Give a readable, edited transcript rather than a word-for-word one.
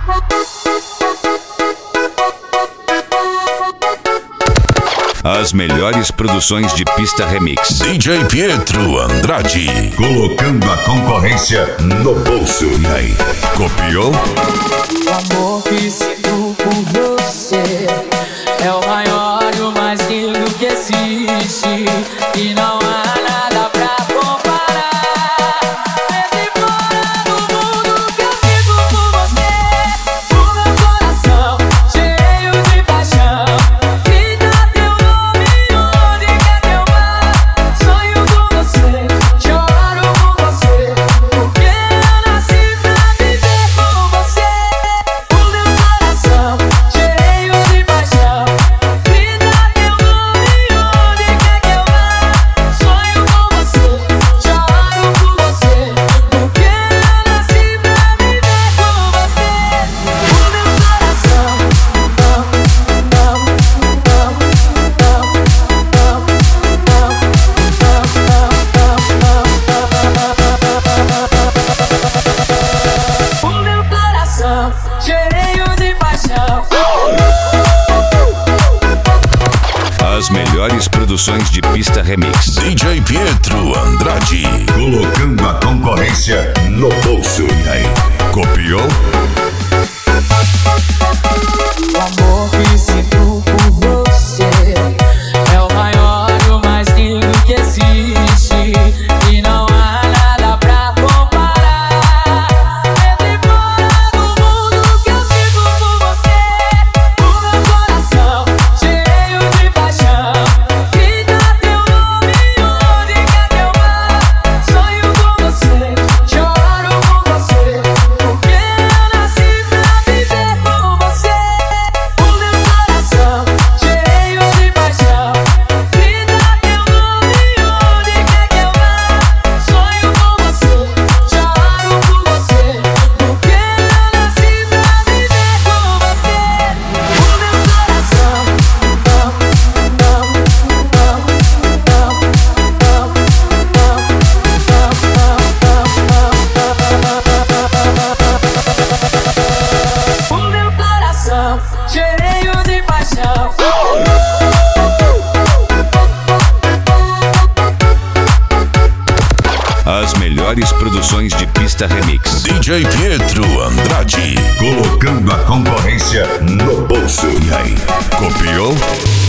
As melhores produções de pista remix. DJ Pietro Andrade, colocando a concorrência no bolso. E aí, copiou? O amor que sinto por você é o maior e o mais lindo que existe, e não há nada pra comparar. Desde fora do mundo que eu sinto por você, o meu coração cheio de paixão grita teu nome onde quer que eu vá. Sonho com você, choro com você, porque eu nasci pra viver com você. O meu coração cheio de paixão grita teu nome onde quer que eu vá. Sonho com você, choro por você, porque eu nasci pra viver com você. O meu coração o meu coração cheio de paixão. As melhores produções de pista remix. DJ Pietro Andrade, Colocando a concorrência no bolso. e aí, copiou? O amor que sinto por você é o maior e o mais lindo que existe, e não há nada pra comparar. Desde fora do mundo que eu sinto por você, o meu coração cheio de paixão grita teu nome onde quer que eu vá. Sonho com você, choro com você, porque eu nasci pra viver com você. O meu coração cheio de paixão grita teu nome onde quer que eu vá. Sonho com você, choro por você, porque eu nasci pra viver com você. O meu coração o meu coração cheio de paixão. As melhores produções de pista remix. DJ Pietro Andrade, Colocando a concorrência no bolso. e aí, copiou?